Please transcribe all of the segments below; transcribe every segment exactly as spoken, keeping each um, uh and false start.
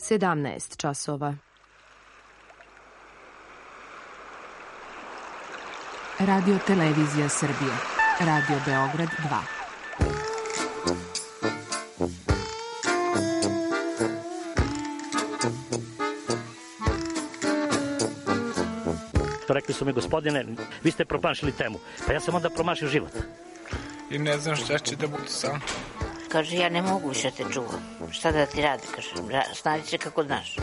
sedamnaest časova. Radio Televizija Srbije. Radio Beograd dva. Rekli su mi, gospodine, vi ste promašili temu. Pa ja sam onda promašio život. I ne znam šta će da bude sam. Kaže, ja ne mogu više te čuvam. Šta da ti radi, kaže, snađi se kako znaš.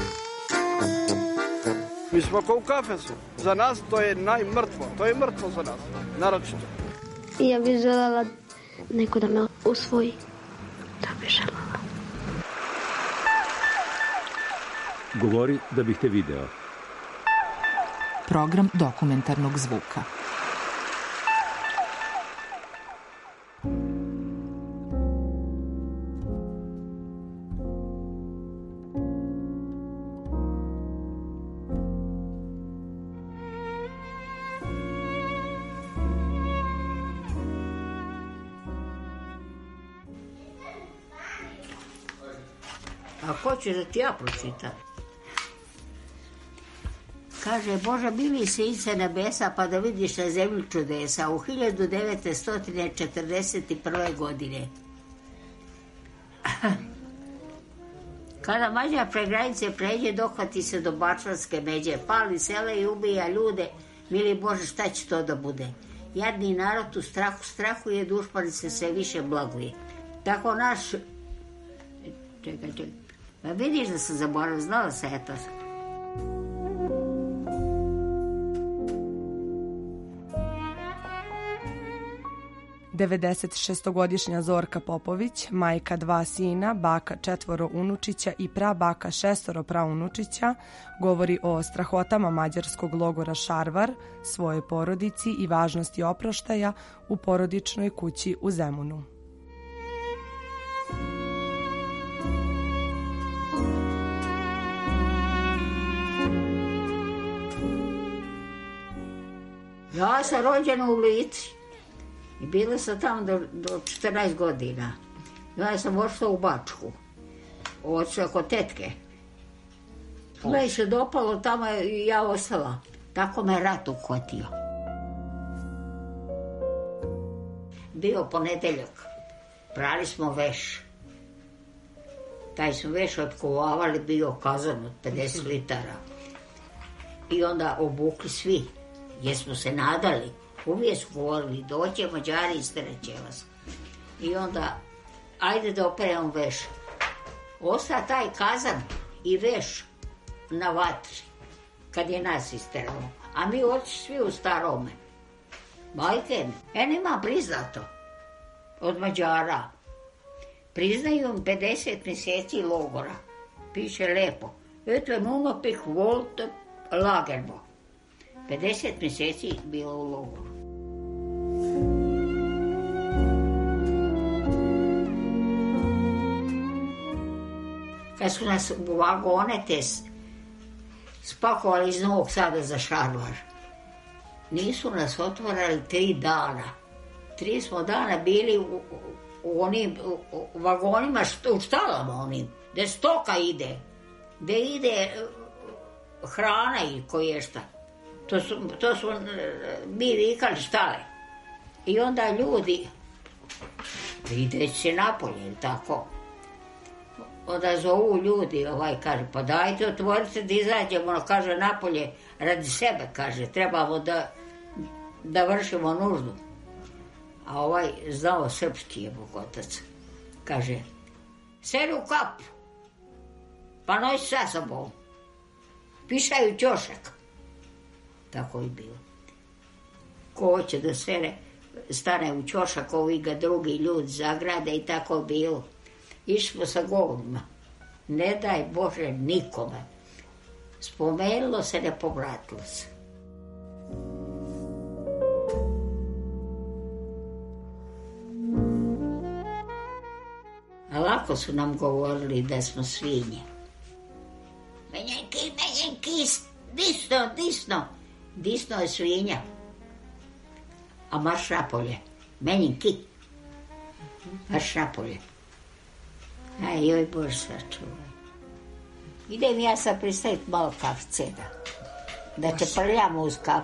Mi smo kao u kafesu. Za nas to je najmrtvo. To je mrtvo za nas, naročito. Ja bih želela neko da me usvoji. Da bih želela. Govori da bih te video. Program dokumentarnog zvuka. A hoćeš da ti ja pročitam? Kaže, Bože, bili se ice nebesa pa da vidiš na zemlju čudesa u hiljadu devetsto četrdeset prve. godine. Kada Mađar pre granice pređe, dohvati se do Bačvanske međe, pali sele i ubija ljude, mili Bože, šta će to da bude? Jadni narod u strahu strahuje, dušmani se sve više blaguje. Tako naš... Čekaj, čekaj. Pa vidiš da sam zaboravila, znala sam ja to. devedeset šestogodišnja Zorka Popović, majka dva sina, baka četvoro unučića i prabaka šestoro praunučića, govori o strahotama mađarskog logora Šarvar, svojoj porodici i važnosti oproštaja u porodičnoj kući u Zemunu. Ja sam rođena u Lici i bila sam tamo do, do četrnaest godina. Ja sam ošla u Bačku, očela kod tetke. Me se dopalo tamo i ja ostala. Tako me rat uhvatio. Bio ponedeljak, prali smo veš. Taj smo veš otkovavali, bio kazan od pedeset litara. I onda obukli svi. Jer smo se nadali, uvijek su govorili, doće Mađari i stereće vas. I onda, ajde da operemo veš. Osta taj kazan i veš na vatri, kad je nas isteralo. A mi oči svi u starome. Majke mi, en ima priznato od Mađara. Priznaju im pedeset mjeseci logora. Piše lepo. Eto je nunopih volte lagerbo. pedeset mjeseci bilo u logoru. Kad su nas u vagone te spakovali iz Novog Sada za Šarvar, nisu nas otvarali tri dana. Tri smo dana bili u, u, u onim u, u vagonima, što, u štalama onim, gde stoka ide, gde ide hrana i koje šta. To su, to su mi vikali štale. I onda ljudi, videći se napolje, tako. Onda zovu ljudi, ovaj kaže, pa dajte otvorite da izađemo, ono kaže napolje, radi sebe, kaže, trebamo da, da vršimo nuždu. A ovaj znao srpski je Bogotac. Kaže, seri u kapu, pa noći sa sobom, pišaju ćošak. Tako je bilo. Ko hoće da sere, stane u ćošak, ovi ga drugi ljudi zagrade i tako je bilo. Išli smo sa govnima. Ne daj Bože nikome. Spomenulo se, ne povratilo se. A lako su nam govorili da smo svinje. Menjenki, menjenki, disno, disno. Disno je svinja. A marš napolje. Menjenki. Marš napolje. Aj, joj Bože sačuvaj. Idem ja sad pristaviti malo kafice da, da te prljamo uz kafu.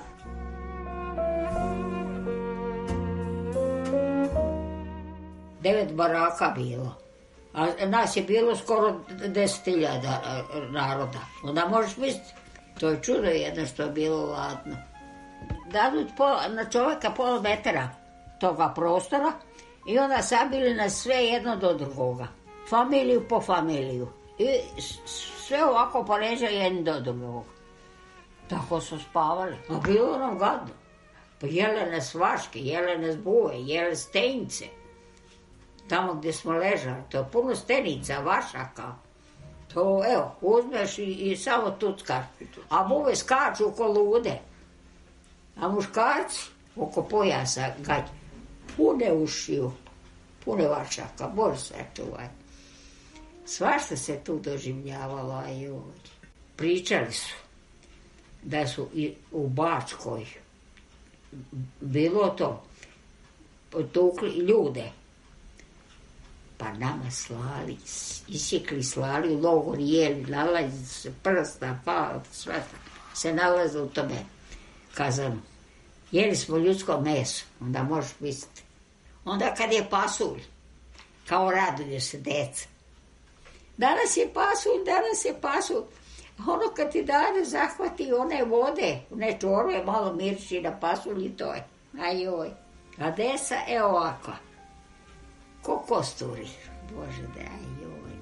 Devet baraka bilo. A nas je bilo skoro deset hiljada naroda. Onda možeš misliti, to je čudo jedno što je bilo ladno. Dadu na čovjeka pola metra toga prostora i onda sabili nas sve jedno do drugoga. Familiju po familiju. I sve ovako poređa jedni do drugoga. Tako su spavali. A bilo nam gadno. Pa jele nas vaške, jele nas buje, jele stenice. Tamo gdje smo ležali, to je puno stenica, vašaka. To, evo, uzmeš i, i samo tuckaš. A buve skaču oko lude. A muškarci oko pojasa gađ. Pune ušiju, pune vašaka, Bože sačuvaj. Svašta se tu doživljavalo, a joj. Pričali su da su i u Bačkoj bilo to, potukli ljude. Pa nama slali, isikli slali u logor, jeli, nalazi se prsta, pa sve se nalaze u tome kazanu. Jeli smo ljudsko meso, onda možeš misliti. Onda kad je pasulj, kao raduju se deca. Danas je pasulj, danas je pasulj. Ono kad ti dane zahvati one vode, one čorove, malo mirši na pasulj i to je. Ajoj. A desa je ovakva. Ko kosturi, Bože daj, joj.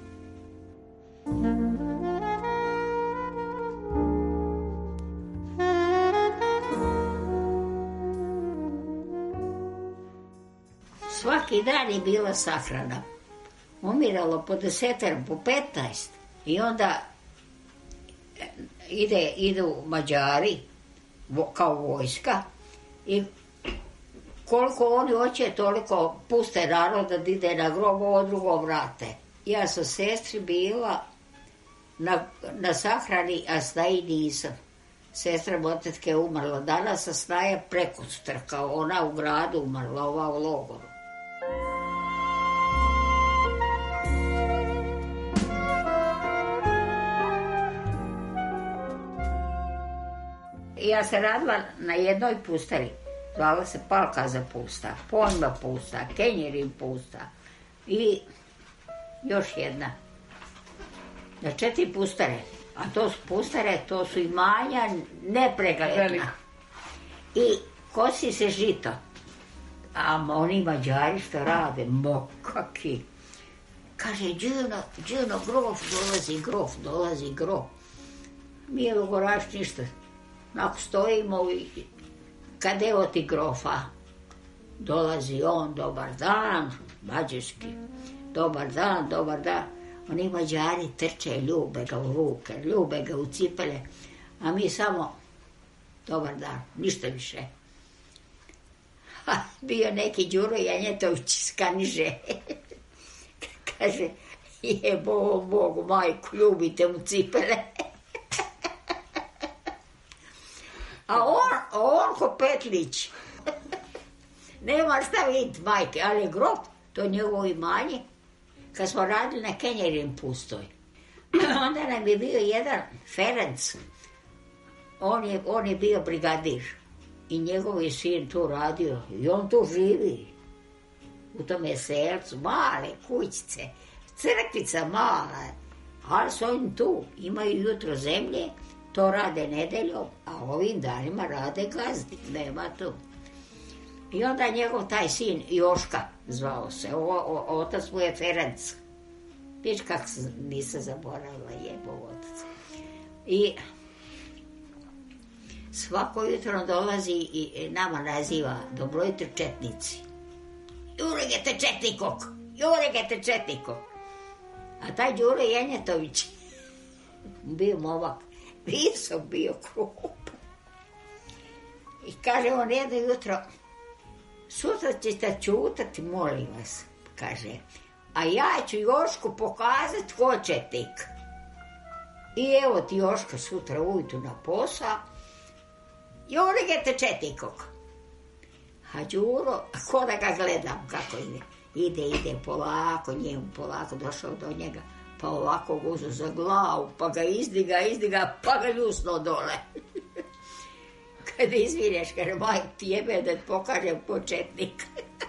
Svaki dan je bila sahrana. Umiralo po desetar, po petnaest. I onda ide, idu Mađari, kao vojska, i koliko oni hoće, toliko puste naroda da ide na grob, ovo drugo vrate. Ja sam sestri bila na, na sahrani, a snaji nisam. Sestra motetke je umrla. Danas a snaja preko strka. Ona u gradu umrla, ova u logoru. Ja se radila na jednoj pustari. Zvala se Palkaza pusta, Pojma pusta, Kenjerin pusta i još jedna. Na četiri pustare. A to su pustare, to su imanja nepregledna. I kosi se žito. A oni Mađari što rade, mo kaki. Kaže, Đuno, Đuno, grof dolazi, grof dolazi, grof. Mi je Logoraš ništa. Ako stojimo i kad evo ti grofa, dolazi on, dobar dan, mađarski, dobar dan, dobar dan. Oni Mađari trče, ljube ga u ruke, ljube ga u cipele, a mi samo, dobar dan, ništa više. Ha, bio neki Đuro Janjetović iz Kaniže. Kaže, jebo Bogu, majku, ljubite mu cipele. A on, on ko Petlić. Nema šta vidjeti, majke, ali grob, to je njegovo imanje. Kad smo radili na Kenjerin pustoj, onda nam je bio jedan Ferenc. On je, on je bio brigadir. I njegov je sin tu radio. I on tu živi. U tome selcu, male kućice, crkvica mala. Ali su oni tu, imaju jutro zemlje, to rade nedeljom, a ovim danima rade gazdi. Nema tu. I onda njegov taj sin, Joška, zvao se, o, o, otac mu je Ferenc. Viš kako nisam zaboravila, jebov otac. I svako jutro dolazi i nama naziva, dobrojte četnici. Juregete četnikog, juregete četnikog. A taj Đuro Janjetović, bio momak, visok bio krupan. I kaže on jedno jutro, sutra ćete čutati, molim vas, kaže, a ja ću Jošku pokazati ko četnik. I evo ti Joška sutra ujutru na posao, juregete četnikog. A Đuro, ko da ga gledam kako ide. Ide, ide polako, njemu polako, došao do njega, Pa ovako ga uzu za glavu, pa ga izdiga, izdiga, pa ga ljusno dole. Kada izvineš, kaže, majk ti jebe da ti pokažem početnik.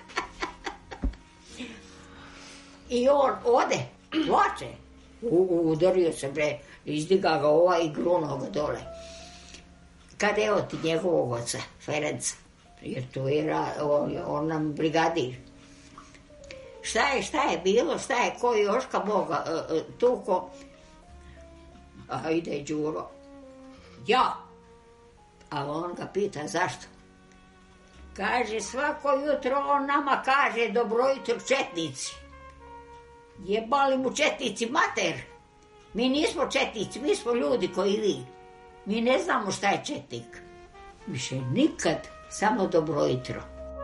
I on ode, plače. U, udario se, bre, izdiga ga ovaj i gruno ga dole. Kada je od njegovog oca, Ferenca, jer tu je on, on nam brigadir. Šta je, šta je bilo, šta je, ko Joška Boga uh, uh, tuko? A ide Đuro. Ja. A on ga pita zašto? Kaže, svako jutro on nama kaže dobro jutro četnici. Jebali mu četnici mater. Mi nismo četnici, mi smo ljudi koji vi. Mi ne znamo šta je četnik. Više nikad, samo dobro jutro.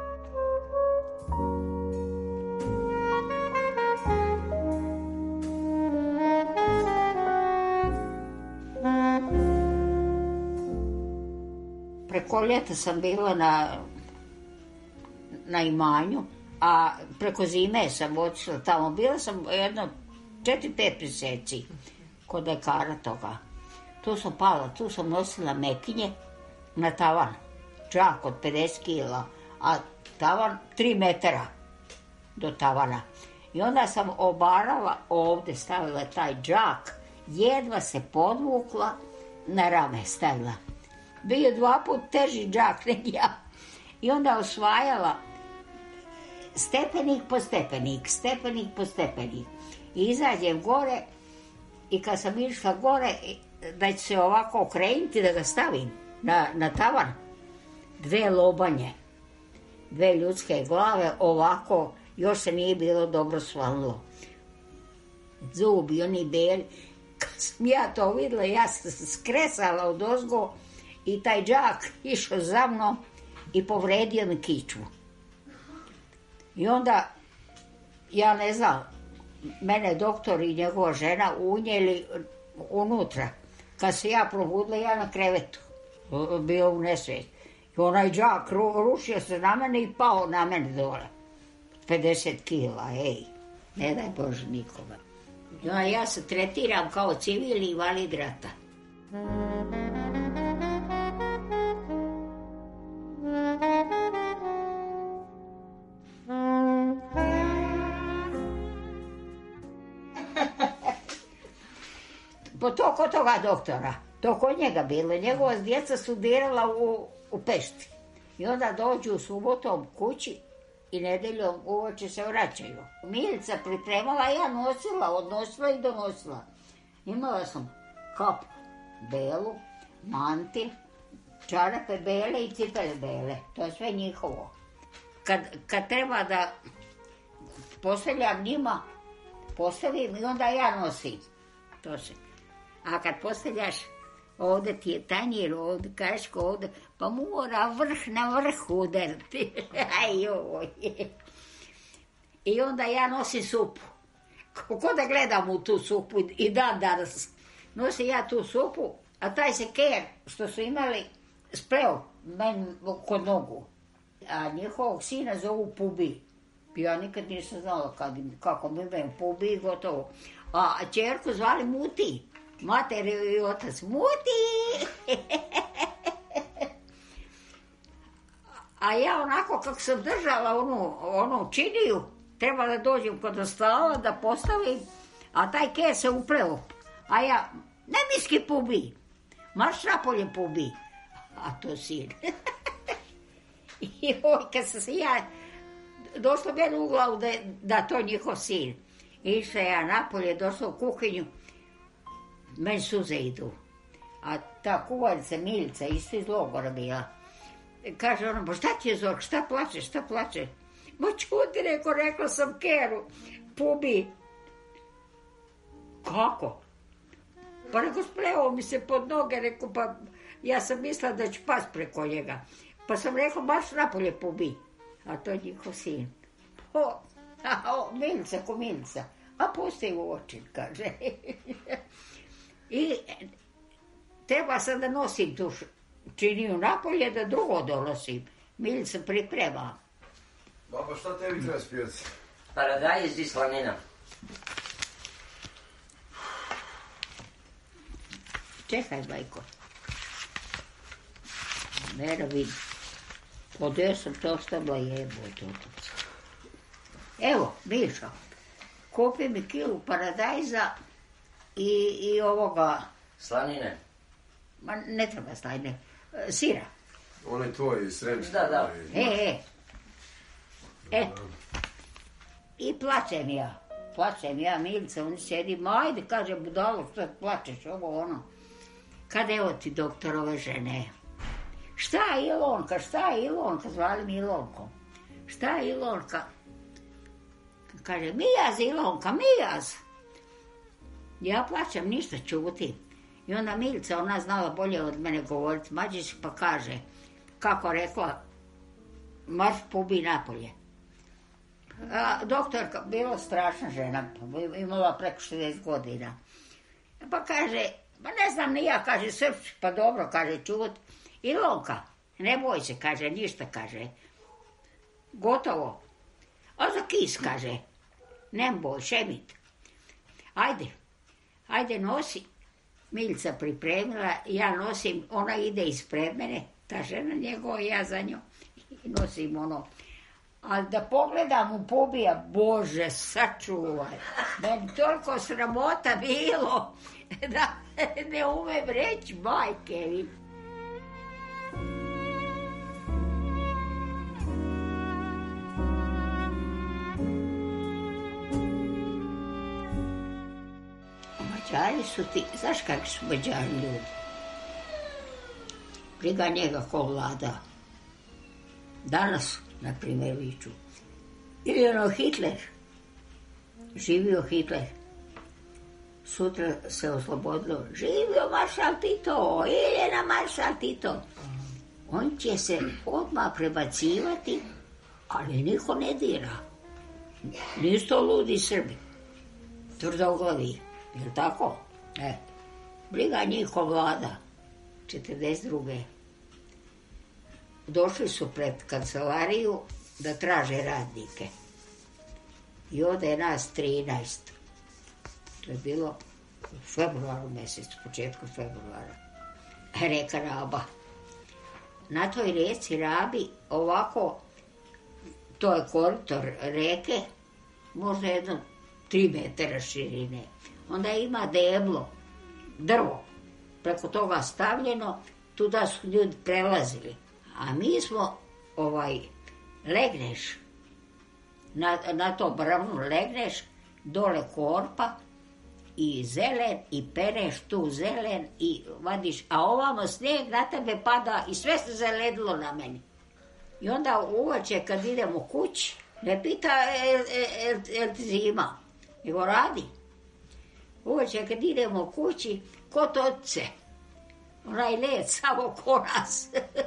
Preko ljeta sam bila na, na imanju, a preko zime sam otišla tamo. Bila sam jedno četiri, pet mjeseci kod lekara toga. Tu sam pala, tu sam nosila mekinje na tavan. Džak od pedeset kila, a tavan tri metara do tavana. I onda sam obarala ovdje, stavila taj džak, jedva se podvukla, na rame stavila. Bio dva put teži džak nego ja. I onda osvajala stepenik po stepenik, stepenik po stepenik. I izađem gore i kad sam išla gore, da ću se ovako okrenuti da ga stavim na, na tavan, dve lobanje, dve ljudske glave, ovako, još se nije bilo dobro svalilo. Zubi, oni beli. Kad sam ja to vidjela, ja sam se skresala od ozgo i taj džak išao za mnom i povredio mi kičmu. I onda, ja ne znam, mene doktor i njegova žena unijeli unutra. Kad se ja probudila, ja na krevetu, bio u nesvijest. I onaj džak ru, rušio se na mene i pao na mene dole. pedeset kila, ej, ne daj Bože nikome. Ja, ja se tretiram kao civilni invalid rata. Po to kod toga doktora, to kod njega bilo. Njegova djeca studirala u, u Pešti. I onda dođu subotom kući i nedeljom uoče se vraćaju. Milica pripremala, ja nosila, odnosila i donosila. Imala sam kapu belu, mantil, čarape bele i cipele bele. To je sve njihovo. Kad, kad treba da postavljam njima, postavim i onda ja nosim. To se. A kad postavljaš, ovdje ti je tanjir, ovdje kaško, ovdje, pa mora vrh na vrh udariti. Aj joj. I onda ja nosim supu. Kako da gledam u tu supu i dan danas. Nosim ja tu supu, a taj se ker što su imali spleo meni kod nogu. A njihovog sina zovu Pubi. Ja nikad nisam znala kad, kako mi imam Pubi i gotovo. A čerku zvali Muti. Mater i otac, Muti! A ja onako kako sam držala onu, onu činiju, trebala da dođem kod stola da postavim, a taj ke se upleo. A ja, ne miski Pubi, marš napolje Pubi. A to sin. I oj, kad sam se ja, došla meni u glavu da, da to njihov sin. Išla ja napolje, došla u kuhinju, meni suze idu. A ta kuvaljica Milica, isto iz logora bila, kaže ona, bo šta ti je Zork, šta plačeš, šta plačeš? Ma čuti, reko, rekla sam Keru, Pubi. Kako? Pa reko, spleo mi se pod noge, reko, pa ja sam mislila da ću pas preko njega. Pa sam rekla, baš napolje Pubi. A to je njihov sin. O, a, o, Milica ko Milica. A pusti u oči, kaže. I treba sam da nosim tu činiju napolje, da drugo donosim. Milica priprema. Baba, šta tebi treba spjeti? Paradajz iz slanina. Čekaj, bajko. Mera vidi. Odeo sam to ostavila jebote otac. Evo, Mišo, kupi mi kilu paradajza i, i ovoga... Slanine? Ma ne treba slanine. Sira. On je tvoj središte. Da, da. E, e. E. I plačem ja. Plačem ja, Milica, on sjedi, ma ajde, kaže, budalo, što plačeš, ovo, ono. Kad evo ti doktorove žene. Šta je Ilonka, šta je Ilonka, zvali mi Ilonkom. Šta je Ilonka? Kaže, Mijaz, Ilonka, Mijaz. Ja plačem, ništa, čutim. I onda Milica, ona znala bolje od mene govoriti, Mađić, pa kaže, kako rekla, marš pubi napolje. A, doktorka, bila strašna žena, imala preko šezdeset godina. Pa kaže, pa ne znam ni ja, kaže, srpski, pa dobro, kaže, čut. Ilonka, ne boj se, kaže, ništa, kaže. Gotovo. A za kis, kaže, ne boj, šemit. Ajde, ajde nosi. Milica pripremila, ja nosim, ona ide ispred mene, ta žena njegova, ja za nju. I nosim ono. Ali da pogledam u pobija, Bože, sačuvaj. Meni toliko sramota bilo da ne umem reći, majke mi. Mađari su ti, znaš kakvi su Mađari ljudi? Briga njega ko vlada. Danas, na primjer, viču. Ili ono Hitler. Živio Hitler. Sutra se oslobodilo. Živio maršal Tito. Iljena maršal Tito. On će se odmah prebacivati, ali niko ne dira. Nisu to ludi Srbi. Tvrdoglavi. Jel' tako? E. Briga njih ko vlada. četrdeset druge. Došli su pred kancelariju da traže radnike. I ovdje je nas trinaest. To je bilo u februaru mjesecu, početku februara. Reka Raba. Na toj reci Rabi ovako, to je koritor reke, možda jedno tri metara širine. Onda ima deblo, drvo, preko toga stavljeno, tuda su ljudi prelazili. A mi smo, ovaj, legneš, na, na to brvnu legneš, dole korpa i zelen i pereš tu zelen i vadiš, a ovamo snijeg na tebe pada i sve se zaledilo na meni. I onda uveče kad idemo kući, ne pita jel, jel, jel ti zima, nego radi. Uveče kad idemo kući, ko toce, onaj led samo ko nas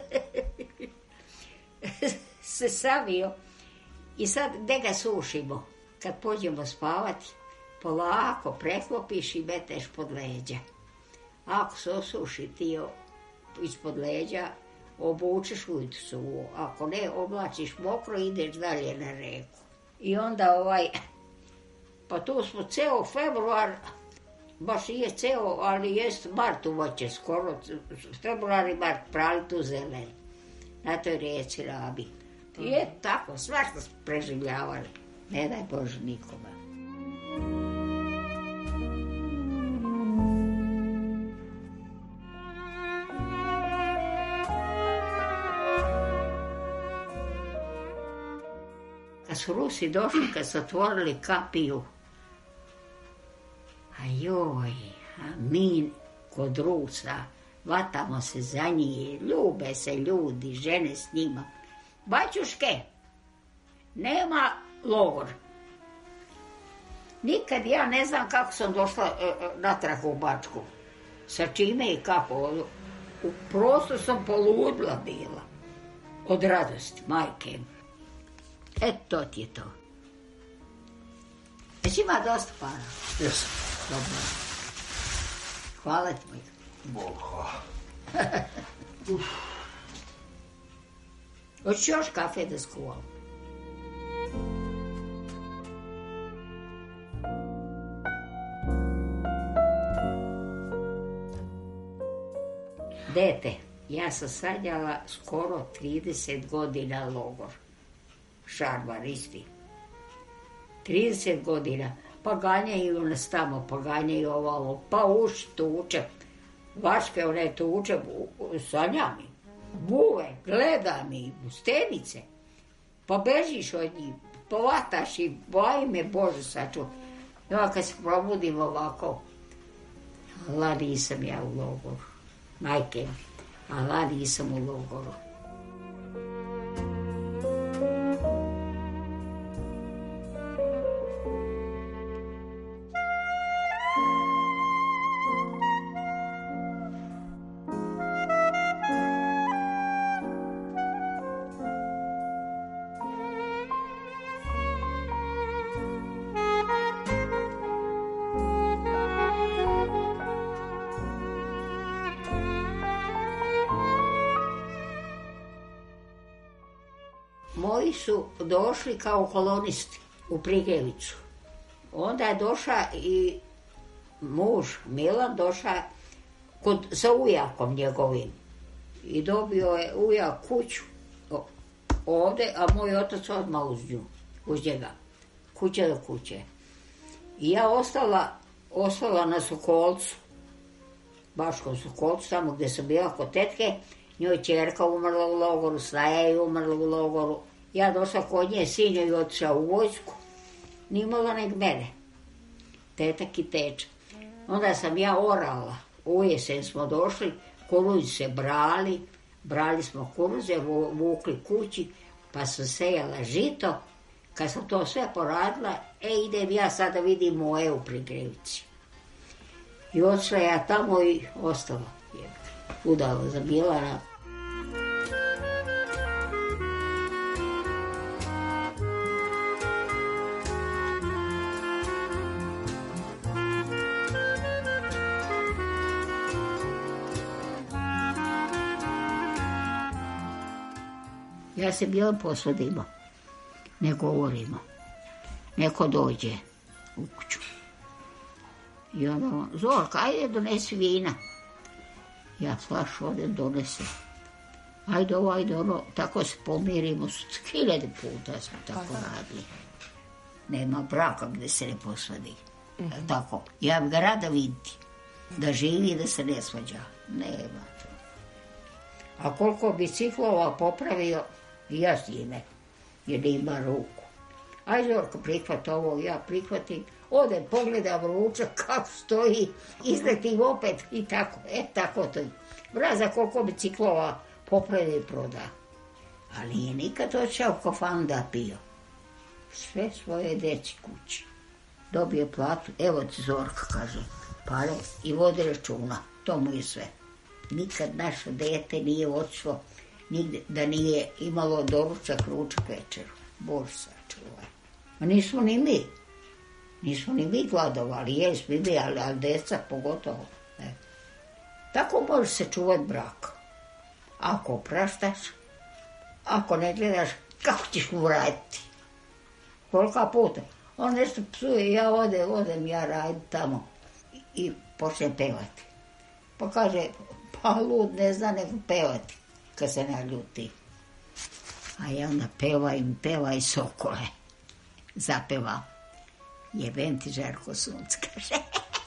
se savio. I sad gde ga sušimo? Kad pođemo spavati, polako preklopiš i meteš pod leđa. Ako se osuši ti ispod leđa, obučeš ujutru suvo. Ako ne, oblačiš mokro i ideš dalje na reku. I onda ovaj, pa tu smo ceo februar, baš nije ceo, ali jest mart uvoće skoro, februar i mart prali tu zelen. Na toj rijeci Rabi. I je tako, svašta smo preživljavali. Ne daj Bože nikome. Kad su Rusi došli, kad su otvorili kapiju, a joj, a mi kod Rusa, vatamo se za njih, ljube se ljudi, žene s njima. Baćuške, nema logor. Nikad ja ne znam kako sam došla uh, natrag u Bačku. Sa čime i kako. U prosto sam poludla bila. Od radosti, majke. E, to ti je to. Jesi ima dosta para? Jesam. Dobro. Hvala ti, moj. Bog hvala. Hoćeš još kafe da skuvam? Dete, ja sam sanjala skoro trideset godina logor. Šarvar isti. trideset godina. Pa ganjaju nas tamo, pa ganjaju ovo, pa uši tuče. Vaške one tuče, sanjam im. Buve, gledam i u stenice. Pa bežiš od njih, povataš i boji me, Bože sačuvaj. Ja kad se probudim ovako, ala nisam ja u logoru. Majke, ala nisam u logoru. Moji su došli kao kolonisti u Prigrevicu. Onda je došao i muž Milan došao kod, sa ujakom njegovim. I dobio je ujak kuću ovde, a moj otac odmah uz nju, uz njega. Kuća do kuće. I ja ostala, ostala na Sokolcu, Baškom Sokolcu, tamo gde sam bila kod tetke. Njoj ćerka umrla u logoru, snaja je umrla u logoru. Ja došla kod nje, sin joj otišao u vojsku. Nimala nek mene. Tetak i teča. Onda sam ja orala. U jesen smo došli, kuruzi se brali. Brali smo kuruze, vukli kući, pa sam sejala žito. Kad sam to sve poradila, e, idem ja sada vidim moje u Prigrevici. I otišla ja tamo i ostala. Udala za Milana. Ja se bila posvadimo, ne govorimo. Neko dođe u kuću. I onda on, Zorka, ajde donesi vina. Ja flašu odem donesem. Ajde ovo, ajde ono, tako se pomirimo. Hiljade puta smo tako radili. Nema braka gde se ne posvadi. Mm-hmm. Tako. Ja bi ga rada vidjeti. Da živi i da se ne svađa. Nema to. A koliko biciklova popravio, i ja s njime. Jer ima ruku. Ajde Zorka, prihvat ovo, ja prihvatim. Odem, pogledam ručak kako stoji, izletim opet i tako, e tako to je. Vraza koliko biciklova popravi i proda. Ali nije nikad otišao u kafanu da pio. Sve svoje deci kući. Dobio platu, evo ti Zorka, kaže, pare i vodi računa, to mu je sve. Nikad naše dete nije otišlo nigde da nije imalo doručak, ručak, večeru. Bože sačuvaj. A nismo ni mi. Nismo ni mi gladovali, jeli smo i mi, ali, ali deca pogotovo. Ne. Tako može se čuvati brak. Ako opraštaš, ako ne gledaš, kako ćeš mu vratiti? Kolika puta? On nešto psuje, ja odem, odem, ja radim tamo i, i počnem pevati. Pa kaže, pa lud ne zna nego pevati, kad se naljuti. A ja onda pevaj, pevaj sokole. Zapevam. Jebem ti Žarko sunce, kaže.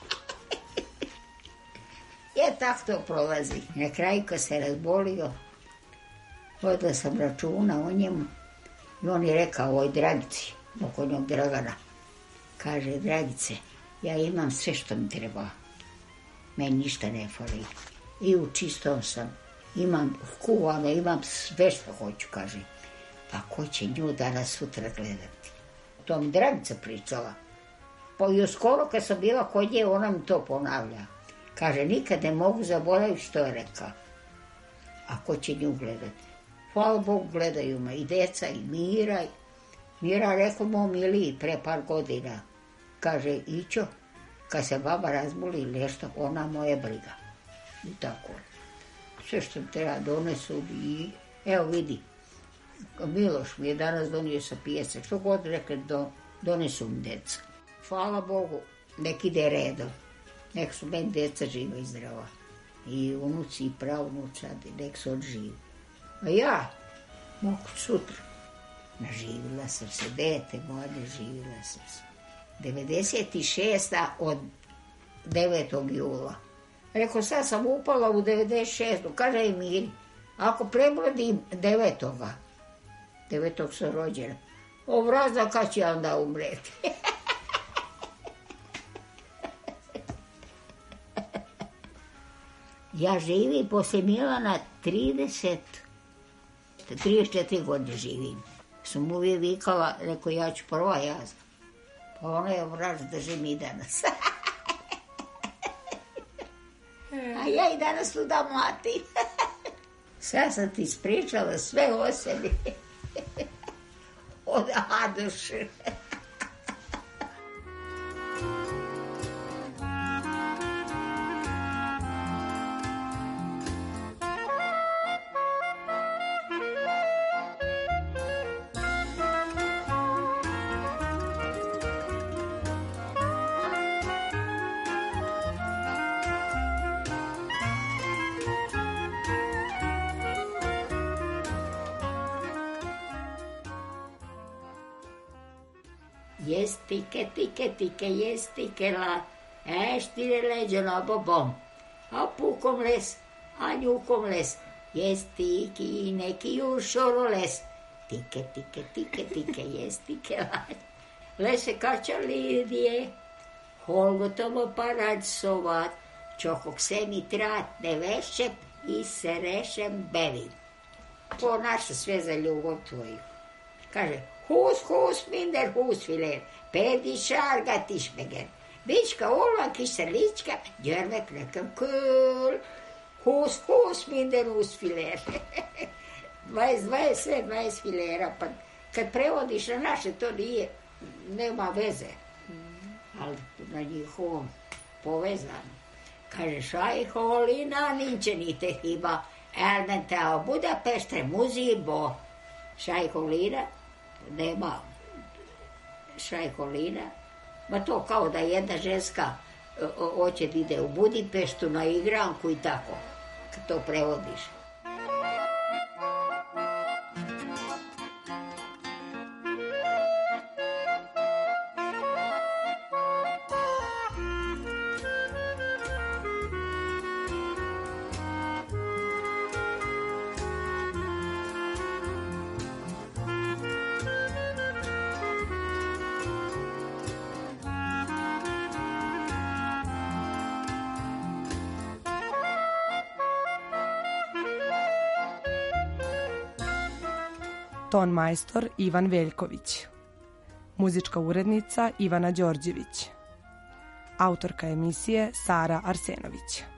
Je, tako to prolazi. Na kraju kad se razbolio, vodila sam računa o njemu i on je rekao ovoj Dragici, oko njog Dragana. Kaže, Dragice, ja imam sve što mi treba. Meni ništa ne fali. I u čistom sam. Imam kuvano, imam sve što hoću, kaže. Pa ko će nju danas sutra gledati? To mi Dragica pričala. Pa još skoro kad sam bila kod nje, ona mi to ponavlja. Kaže, nikad ne mogu zaboraviti što je rekao. A ko će nju gledati? Hvala Bogu, gledaju me i deca i Mira. Mira rekao mom Iliji pre par godina. Kaže, Ićo, kad se baba razboli ili nešto, ona moje briga. I tako. Sve što mi treba donesu i evo vidi. Miloš mi je danas donio sa pijace. Što god rekli, do, donesu mi deca. Hvala Bogu, nek ide redom. Nek su meni deca živa i zdrava. i unuci i pravnučadi, nek se odživi. A ja, mogu sutra. Naživila sam se, dete moje, naživila sam se. devedeset šesta od devetog jula. Rekao, sad sam upala u devedeset šestu Kaže i Miri, ako prebrodim devetoga devetog sam rođena, obrazda kad će onda umreti. Ja živim posle Milana trideset, trideset četiri godine živim. Sam uvijek vikala, rekao, ja ću prva jazda. Pa ona je obraz držim i danas. A ja i danas tu da mlatim. Sad sam ti ispričala sve o sebi. Od A do Š. Jes tike, tike, tike, jes tike la, e štire leđe na bobom, a pukom les, a njukom les, jes tiki neki jušoro les, tike, tike, tike, tike, jes tike la. Lese kača lidije, holgotovo parad sovat, čokog se mi trat ne vešćep i se rešem bevim. Po naše sve za ljubav tvoju. Kaže, hus, hus, minder, hus, filer, pedi šarga, tišmegen, bička, ulva, kiselička, djörvek, nekem, kul, hus, hus, minder, hus, filer. dvadeset, dvadeset, sve dvadeset filera, pa kad prevodiš na naše, to nije, nema veze, ali na njihovom povezano. Kaže, šajholina, ninče nite hiba, elmentao Budapeštre, muzibo, šajholina, nema šajholina, ma to kao da jedna ženska hoće da ide u Budimpeštu na igranku i tako, kad to prevodiš. Ton majstor Ivan Veljković. Muzička urednica Ivana Đorđević. Autorka emisije Sara Arsenović.